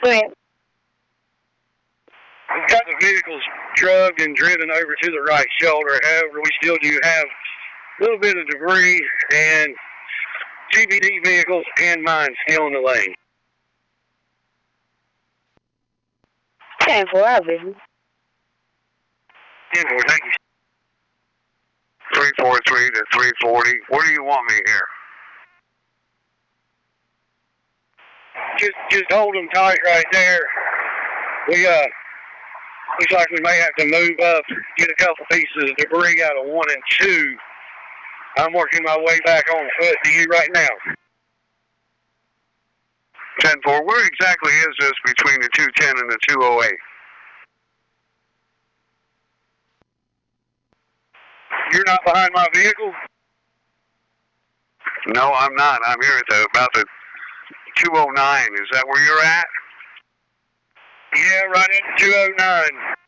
Go ahead. We've got the vehicles drugged and driven over to the right shoulder. However, we still do have a little bit of debris and GBD vehicles and mine still in the lane. 10-4, our business. 10-4, thank you. 343 to 340. Where do you want me here? Just hold them tight right there. We looks like we may have to move up, get a couple pieces of debris out of 1 and 2. I'm working my way back on foot to you right now. 10-4, where exactly is this between the 210 and the 208? You're not behind my vehicle? No, I'm not. I'm here at about the 209. Is that where you're at? Yeah, right at 209.